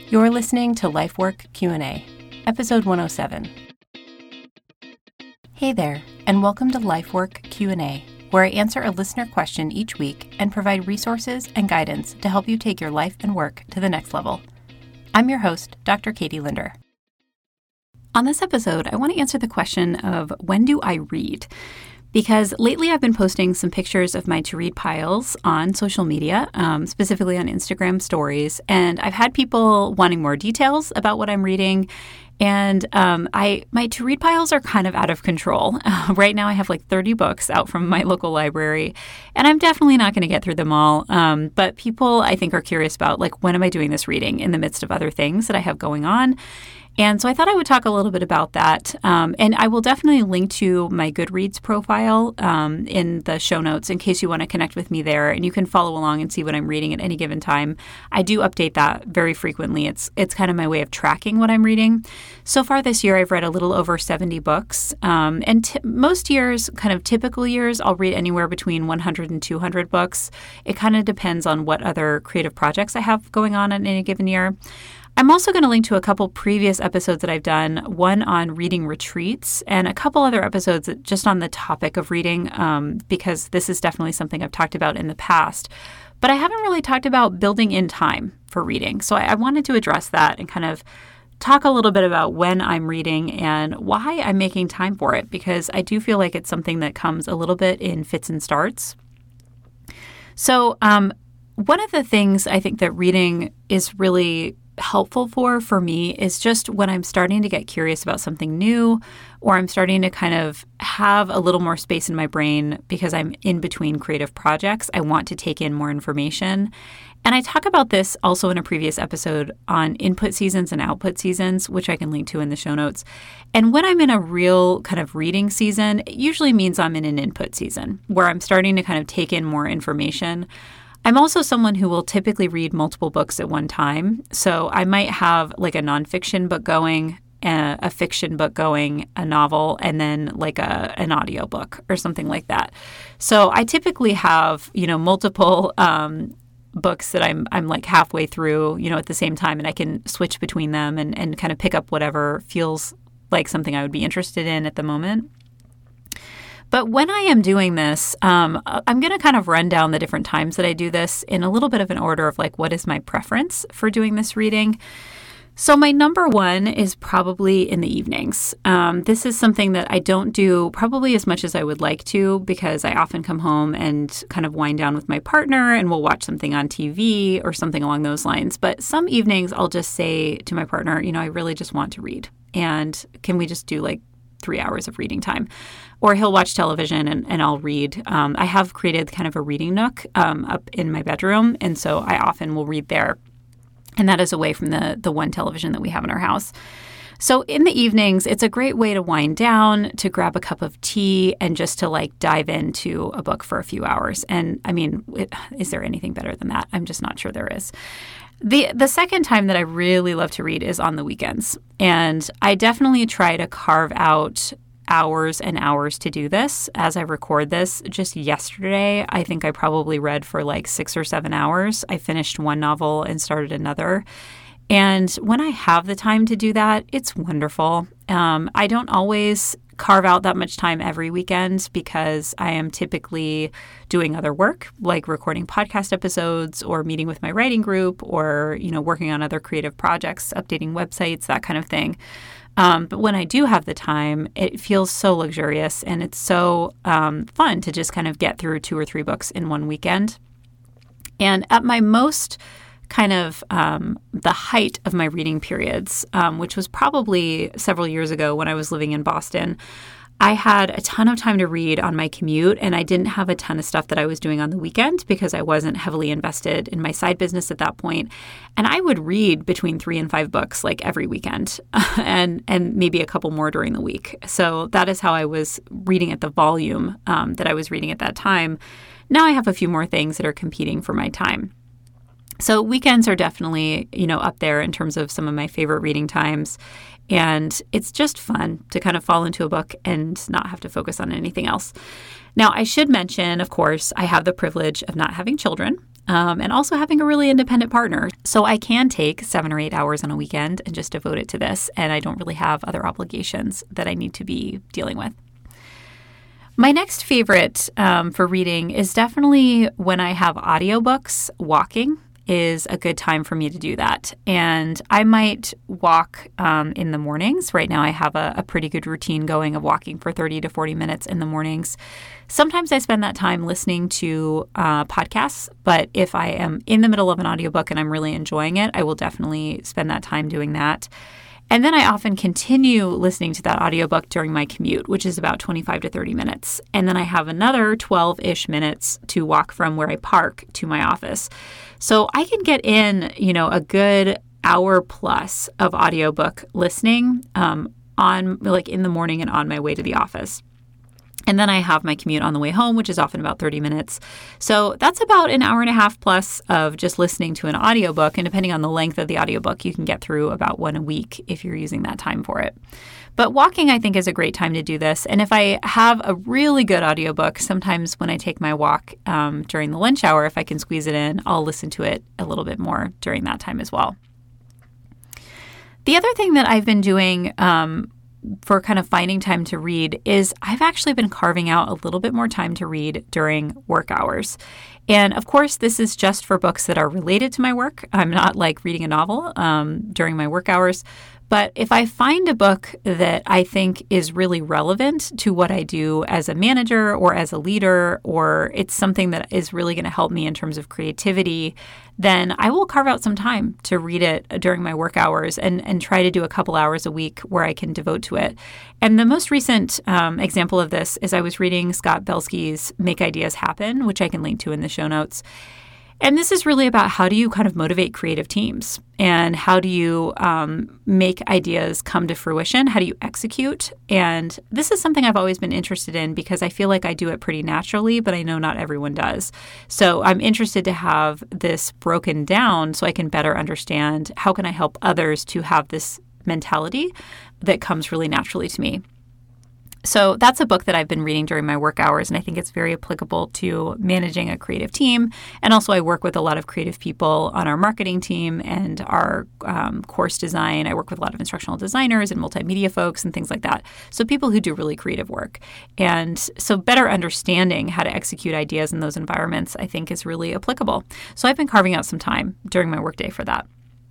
You're listening to Lifework Q&A, episode 107. Hey there, and welcome to Lifework Q&A, where I answer a listener question each week and provide resources and guidance to help you take your life and work to the next level. I'm your host, Dr. Katie Linder. On this episode, I want to answer the question of when do I read? Because lately I've been posting some pictures of my to-read piles on social media, specifically on Instagram stories, and I've had people wanting more details about what I'm reading, and my to-read piles are kind of out of control. Right now I have like 30 books out from my local library, and I'm definitely not going to get through them all, but people I think are curious about, like, when am I doing this reading in the midst of other things that I have going on? And so I thought I would talk a little bit about that. And I will definitely link to my Goodreads profile in the show notes in case you want to connect with me there. And you can follow along and see what I'm reading at any given time. I do update that very frequently. It's kind of my way of tracking what I'm reading. So far this year, I've read a little over 70 books. And most years, kind of typical years, I'll read anywhere between 100 and 200 books. It kind of depends on what other creative projects I have going on in any given year. I'm also going to link to a couple previous episodes that I've done, one on reading retreats and a couple other episodes just on the topic of reading, because this is definitely something I've talked about in the past. But I haven't really talked about building in time for reading. So I wanted to address that and kind of talk a little bit about when I'm reading and why I'm making time for it, because I do feel like it's something that comes a little bit in fits and starts. So one of the things I think that reading is really helpful for me is just when I'm starting to get curious about something new, or I'm starting to kind of have a little more space in my brain because I'm in between creative projects. I want to take in more information. And I talk about this also in a previous episode on input seasons and output seasons, which I can link to in the show notes. And when I'm in a real kind of reading season, it usually means I'm in an input season where I'm starting to kind of take in more information. I'm also someone who will typically read multiple books at one time. So I might have like a nonfiction book going, a fiction book going, a novel, and then like an audiobook or something like that. So I typically have, multiple books that I'm like halfway through, at the same time, and I can switch between them and kind of pick up whatever feels like something I would be interested in at the moment. But when I am doing this, I'm going to kind of run down the different times that I do this in a little bit of an order of like, what is my preference for doing this reading? So my number one is probably in the evenings. This is something that I don't do probably as much as I would like to, because I often come home and kind of wind down with my partner and we'll watch something on TV or something along those lines. But some evenings I'll just say to my partner, I really just want to read. And can we just do like 3 hours of reading time? Or he'll watch television and I'll read. I have created kind of a reading nook up in my bedroom, and so I often will read there. And that is away from the one television that we have in our house. So in the evenings, it's a great way to wind down, to grab a cup of tea, and just to like dive into a book for a few hours. And I mean, is there anything better than that? I'm just not sure there is. The second time that I really love to read is on the weekends. And I definitely try to carve out hours and hours to do this. As I record this, just yesterday, I think I probably read for like 6 or 7 hours. I finished one novel and started another. And when I have the time to do that, it's wonderful. I don't always carve out that much time every weekend because I am typically doing other work, like recording podcast episodes or meeting with my writing group or, working on other creative projects, updating websites, that kind of thing. But when I do have the time, it feels so luxurious, and it's so fun to just kind of get through 2 or 3 books in one weekend. And at my most kind of the height of my reading periods, which was probably several years ago when I was living in Boston, I had a ton of time to read on my commute, and I didn't have a ton of stuff that I was doing on the weekend because I wasn't heavily invested in my side business at that point. And I would read between 3 and 5 books like every weekend and maybe a couple more during the week. So that is how I was reading at the volume that I was reading at that time. Now I have a few more things that are competing for my time. So weekends are definitely, up there in terms of some of my favorite reading times. And it's just fun to kind of fall into a book and not have to focus on anything else. Now, I should mention, of course, I have the privilege of not having children. and also having a really independent partner. So I can take 7 or 8 hours on a weekend and just devote it to this, and I don't really have other obligations that I need to be dealing with. My next favorite for reading is definitely when I have audiobooks. Walking is a good time for me to do that. And I might walk in the mornings. Right now I have a pretty good routine going of walking for 30 to 40 minutes in the mornings. Sometimes I spend that time listening to podcasts, but if I am in the middle of an audiobook and I'm really enjoying it, I will definitely spend that time doing that. And then I often continue listening to that audiobook during my commute, which is about 25 to 30 minutes. And then I have another 12-ish minutes to walk from where I park to my office. So I can get in, a good hour plus of audiobook listening in the morning and on my way to the office. And then I have my commute on the way home, which is often about 30 minutes. So that's about an hour and a half plus of just listening to an audiobook. And depending on the length of the audiobook, you can get through about one a week if you're using that time for it. But walking, I think, is a great time to do this. And if I have a really good audiobook, sometimes when I take my walk during the lunch hour, if I can squeeze it in, I'll listen to it a little bit more during that time as well. The other thing that I've been doing for kind of finding time to read is I've actually been carving out a little bit more time to read during work hours. And of course, this is just for books that are related to my work. I'm not like reading a novel during my work hours. But if I find a book that I think is really relevant to what I do as a manager or as a leader, or it's something that is really going to help me in terms of creativity, then I will carve out some time to read it during my work hours and try to do a couple hours a week where I can devote to it. And the most recent example of this is I was reading Scott Belsky's Make Ideas Happen, which I can link to in the show notes. And this is really about how do you kind of motivate creative teams and how do you make ideas come to fruition? How do you execute? And this is something I've always been interested in because I feel like I do it pretty naturally, but I know not everyone does. So I'm interested to have this broken down so I can better understand how can I help others to have this mentality that comes really naturally to me. So that's a book that I've been reading during my work hours, and I think it's very applicable to managing a creative team. And also I work with a lot of creative people on our marketing team and our course design. I work with a lot of instructional designers and multimedia folks and things like that. So people who do really creative work. And so better understanding how to execute ideas in those environments, I think, is really applicable. So I've been carving out some time during my workday for that.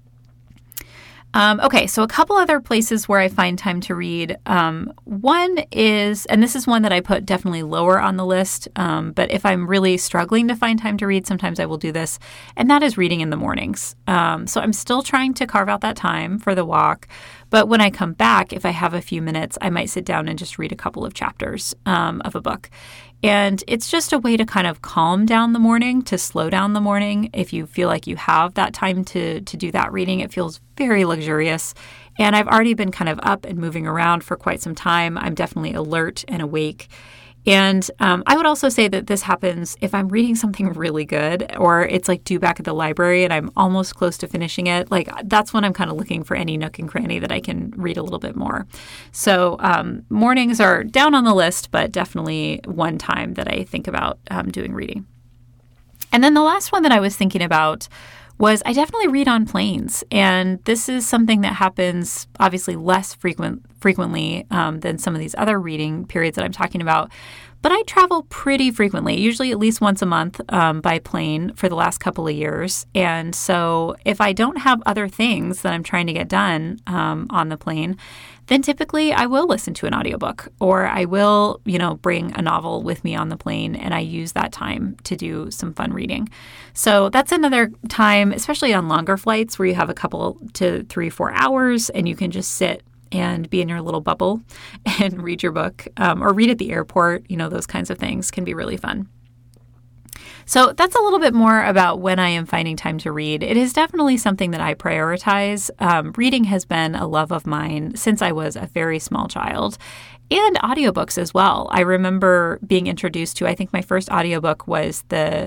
Okay, so a couple other places where I find time to read. One is, and this is one that I put definitely lower on the list, but if I'm really struggling to find time to read, sometimes I will do this, and that is reading in the mornings. So I'm still trying to carve out that time for the walk, but when I come back, if I have a few minutes, I might sit down and just read a couple of chapters of a book. And it's just a way to kind of calm down the morning, to slow down the morning. If you feel like you have that time to do that reading, it feels very luxurious. And I've already been kind of up and moving around for quite some time. I'm definitely alert and awake. And I would also say that this happens if I'm reading something really good or it's like due back at the library and I'm almost close to finishing it. Like that's when I'm kind of looking for any nook and cranny that I can read a little bit more. So mornings are down on the list, but definitely one time that I think about doing reading. And then the last one that I was thinking about was I definitely read on planes. And this is something that happens obviously less frequently than some of these other reading periods that I'm talking about. But I travel pretty frequently, usually at least once a month by plane for the last couple of years. And so if I don't have other things that I'm trying to get done on the plane, then typically I will listen to an audiobook or I will, bring a novel with me on the plane and I use that time to do some fun reading. So that's another time, especially on longer flights where you have a couple to 3-4 hours and you can just sit and be in your little bubble and read your book or read at the airport. Those kinds of things can be really fun. So that's a little bit more about when I am finding time to read. It is definitely something that I prioritize. Reading has been a love of mine since I was a very small child, and audiobooks as well. I remember being introduced to, I think my first audiobook was The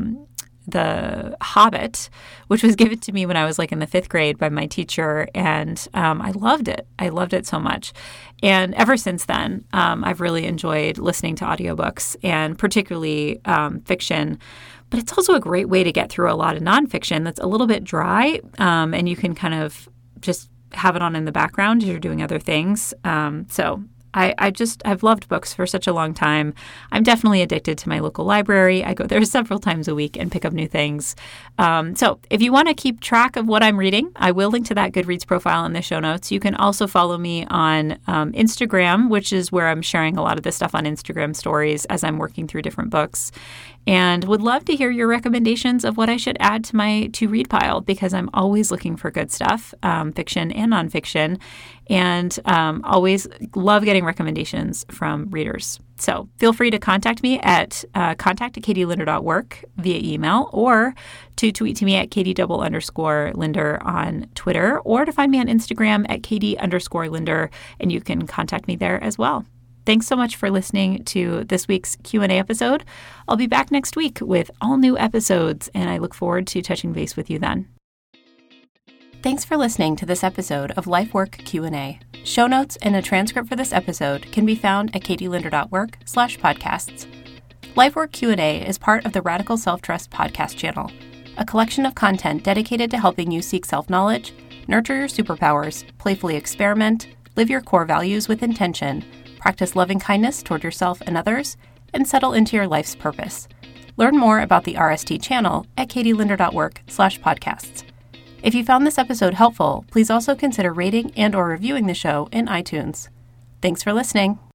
Hobbit, which was given to me when I was in the 5th grade by my teacher. And I loved it. I loved it so much. And ever since then, I've really enjoyed listening to audiobooks and particularly fiction. But it's also a great way to get through a lot of nonfiction that's a little bit dry, and you can kind of just have it on in the background as you're doing other things. So I've loved books for such a long time. I'm definitely addicted to my local library. I go there several times a week and pick up new things. So if you want to keep track of what I'm reading, I will link to that Goodreads profile in the show notes. You can also follow me on Instagram, which is where I'm sharing a lot of this stuff on Instagram stories as I'm working through different books. And would love to hear your recommendations of what I should add to my to-read pile, because I'm always looking for good stuff, fiction and nonfiction, and always love getting recommendations from readers. So feel free to contact me at contact@katielinder.work via email, or to tweet to me at Katie_Linder on Twitter, or to find me on Instagram at Katie_Linder, and you can contact me there as well. Thanks so much for listening to this week's Q&A episode. I'll be back next week with all new episodes, and I look forward to touching base with you then. Thanks for listening to this episode of LifeWork Q&A. Show notes and a transcript for this episode can be found at katielinder.work/podcasts. LifeWork Q&A is part of the Radical Self-Trust podcast channel, a collection of content dedicated to helping you seek self-knowledge, nurture your superpowers, playfully experiment, live your core values with intention, practice loving kindness toward yourself and others, and settle into your life's purpose. Learn more about the RST channel at katielinder.work/podcasts. If you found this episode helpful, please also consider rating and/or reviewing the show in iTunes. Thanks for listening.